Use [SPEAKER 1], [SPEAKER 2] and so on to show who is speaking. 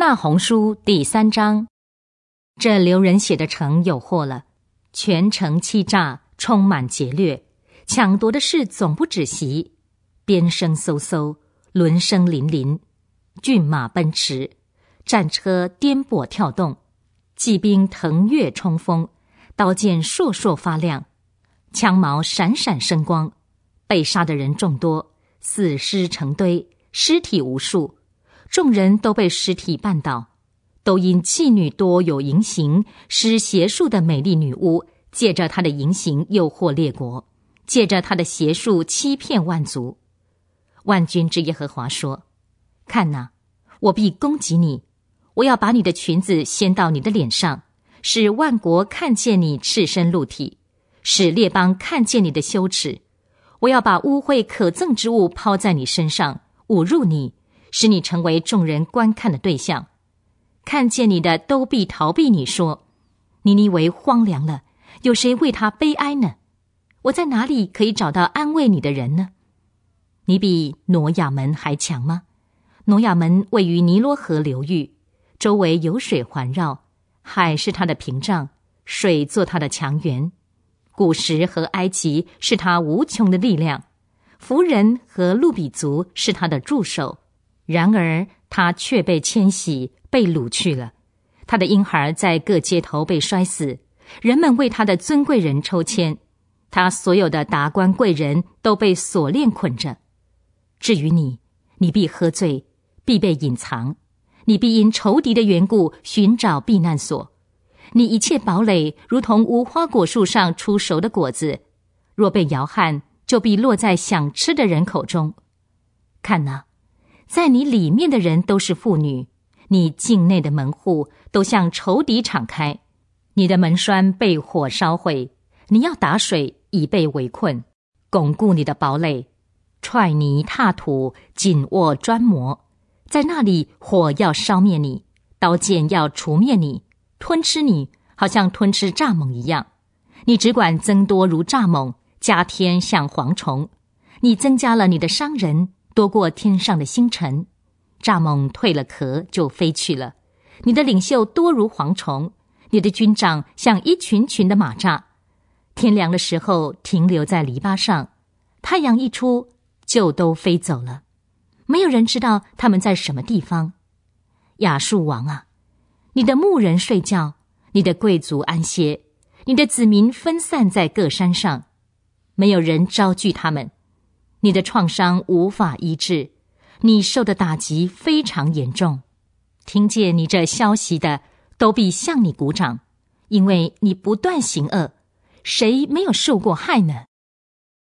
[SPEAKER 1] 那鸿书第3章，这流人血的城有祸了，全城欺诈，充满劫掠，抢夺的事总不止息，鞭声嗖嗖，轮声铃铃，骏马奔驰，战车颠簸跳动，骑兵腾跃冲锋，刀剑烁烁发亮，枪矛闪闪生光，被杀的人众多，死尸成堆，尸体无数，众人都被尸体绊倒，都因妓女多有淫行，施邪术的美丽女巫借着她的淫行诱惑列国，借着她的邪术欺骗万族。万军之耶和华说：看哪，我必攻击你，我要把你的裙子掀到你的脸上，使万国看见你赤身露体，使列邦看见你的羞耻。我要把污秽可憎之物抛在你身上，侮辱你，使你成为众人观看的对象。看见你的都必逃避你，说：尼尼微荒凉了，有谁为他悲哀呢？我在哪里可以找到安慰你的人呢？你比挪亚门还强吗？挪亚门位于尼罗河流域，周围有水环绕，海是他的屏障，水做他的墙垣。古时和埃及是他无穷的力量，弗人和路比族是他的助手。然而他却被迁徙，被掳去了。他的婴孩在各街头被摔死，人们为他的尊贵人抽签，他所有的达官贵人都被锁链捆着。至于你，你必喝醉，必被隐藏，你必因仇敌的缘故寻找避难所。你一切堡垒如同无花果树上出熟的果子，若被摇撼，就必落在想吃的人口中。看哪，在你里面的人都是妇女，你境内的门户都向仇敌敞开，你的门栓被火烧毁，你要打水以被围困，巩固你的堡垒，踹泥踏土，紧握砖模，在那里火要烧灭你，刀剑要除灭你，吞吃你，好像吞吃蚱蜢一样。你只管增多如蚱蜢，加添像蝗虫。你增加了你的商人，多过天上的星辰。蚱蜢蜕了壳就飞去了。你的领袖多如蝗虫，你的军长像一群群的马蚱。天凉的时候停留在篱笆上，太阳一出就都飞走了，没有人知道他们在什么地方。亚述王啊，你的牧人睡觉，你的贵族安歇，你的子民分散在各山上，没有人招聚他们。你的创伤无法医治，你受的打击非常严重。听见你这消息的都必向你鼓掌，因为你不断行恶，谁没有受过害呢？